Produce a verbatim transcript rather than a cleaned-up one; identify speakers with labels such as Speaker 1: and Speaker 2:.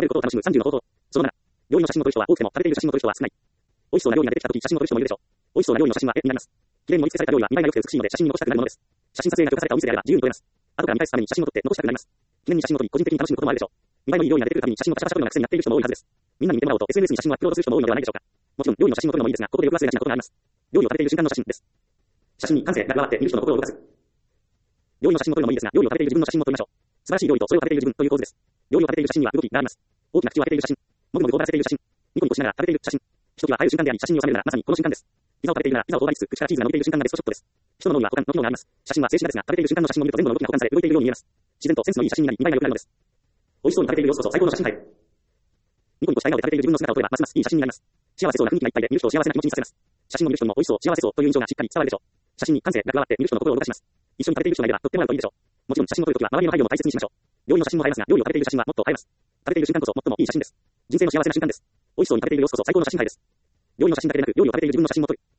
Speaker 1: べることを楽しむさんじゅうの方法。そのなな、料理の写真を撮る人は多くても食べている写真を撮る人は少ない。美味しそうな料理が出てきたとき写真を撮る人もいるでしょう。美味しそうな料理の写真は絵になります。綺麗に盛り付けされた料理は見栄えが良くて美しいので写真に残したくなるものです。写真撮影が許されたお店であれば自由に撮れます。後から見返すために写真を撮って残したくなります。記念に写真を撮り個人的に楽しむこともあるでしょう。見栄えのいい料理が出てくるたびに写真をパシャパシャ撮るのが癖になっている人も多いはずです。みんなに見てもらおうと エスエヌエス に写真をアップロードする人も多いのではないでしょうか。もちろん料理の写真を撮るのもいいですが、ここでよく忘れがちなことがあります。料理を食べている瞬間の写真です。写真に感性が加わって見る人の心を動かす。料理の写真を撮るのもいいですが、料理を食べている自分の写真も撮りましょう。素晴らしい料理とそれを食べている自分という構図です。料理を食べている写真には動きがあります。大きな口を開けている写真、もぐもぐ頬張らせている写真、ニコニコしながら食べている写真。ひときわ映える瞬間であり、写真に収めるならまさにこの瞬間です。ピザを食べているならピザを頬張りつつ口からチーズが伸びている瞬間がベストショットです。人の脳には他の機能があります。写真は静止画ですが、食べている瞬間の写真を見ると全部の動きが保管され動いているように見えます。自然とセンスのいい写真になり見栄えが良くなるのです。美味しそうに食べている様子こそ最高の写真タイプ。ニコニコした笑顔で食べている自分の姿を撮ればますますいい写真になります。幸せそうな雰囲気がいっぱいで見る人を幸せな気持ちにさせます。写真を見る人にも美味しそう、幸せそうという印象がしっかり伝わるでしょう。写真に感性が加わって見る人の心を動かします。一緒に食べている人がいればとっても合うといいでしょう。もちろん写真を撮るときは周りの配慮も大切にしましょう。料理の写真も映えますが、料理を食べている写真はもっと映えます。食べている瞬間こそ最もいい写真です。人生の幸せな瞬間です。美味しそうに食べている様子こそ最高の写真タイプです。料理の写真だけでなく、料理を食べている自分の写真も撮る。